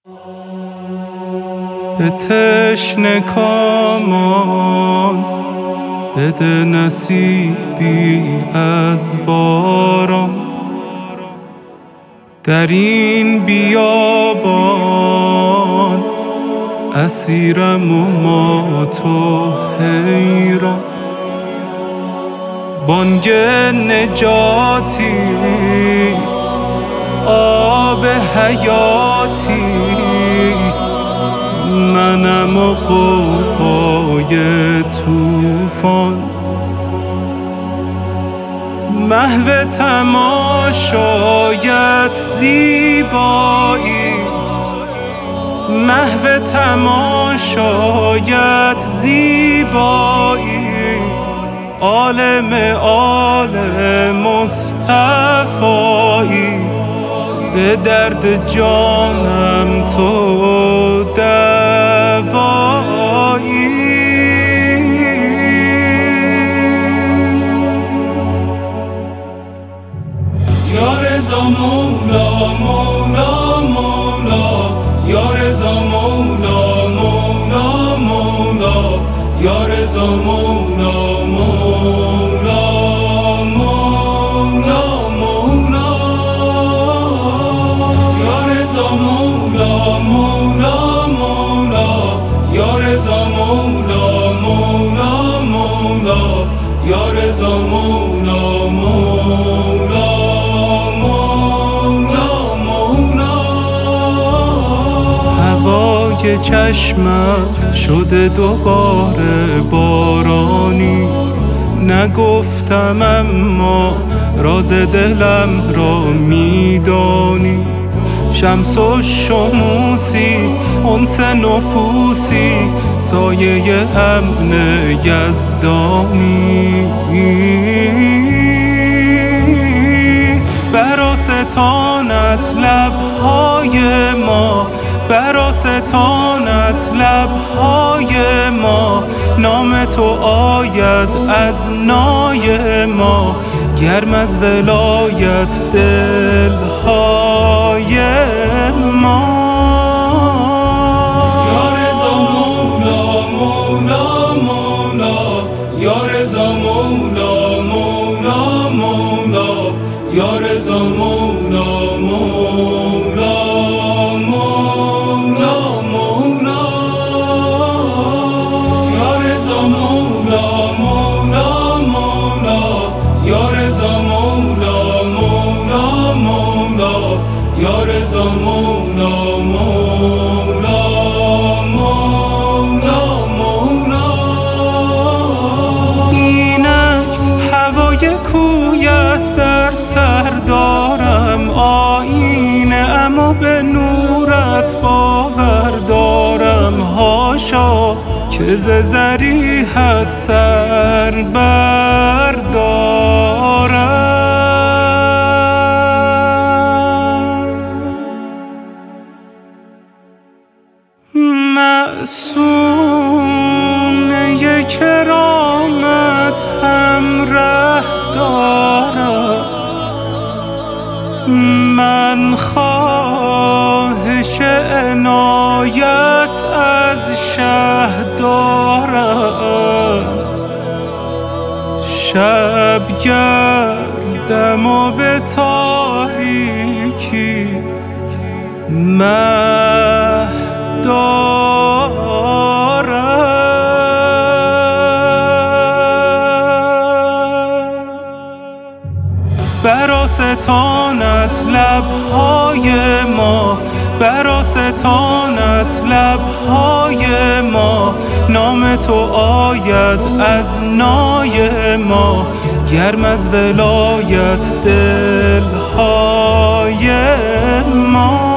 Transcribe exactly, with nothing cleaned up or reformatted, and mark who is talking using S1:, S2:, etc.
S1: به تشنه کامان بده نصیبی از باران، در این بیابان اسیرم و ما تو حیران. بانگ نجاتی آب حیاتی، منم و غوغای طوفان. محو تماشایت زیبایی، محو تماشایت زیبایی، عالم عالم مصطفایی. به درد جانم تو دوایی. یا رضا مولا مولا مولا، یا رضا مولا مولا مولا، یا رضا مولا مولا مولا مولا، یا رضا مولا مولا مولا، یا رضا مولا مولا مولا، یا رضا مولا مولا مولا مولا. هوای چشمم شده دوباره بارانی، نگفتم اما راز دلم را میدانی. شمس و شموسی انس نفوسی، سایه امن یزدانی. براستانت لبهای ما، براستانت لبهای ما، نام تو آید از نای ما. گرم از ولایت دلهای ما. یا رضا مولا مولا مولا، یا رضا مولا مولا مولا، یا رضا مولا مولا مولا مولا، یا رضا مولا مولا مولا، یا رضا مولا مولا مولا، یا رضا مولا مولا مولا مولا. اینک هوای کویت در سر دارم آینه، اما به نورت باور دارم. هاشا که ز ضریحت سر بردارم. معصومه کرامت همره دارم، من خواهش عنایت از شه دارم. شب گردم و به تاریکی مه دارم. براستانت لبهای ما، براستانت لبهای ما، نام تو آید از نای ما. گرم از ولایت دلهای ما.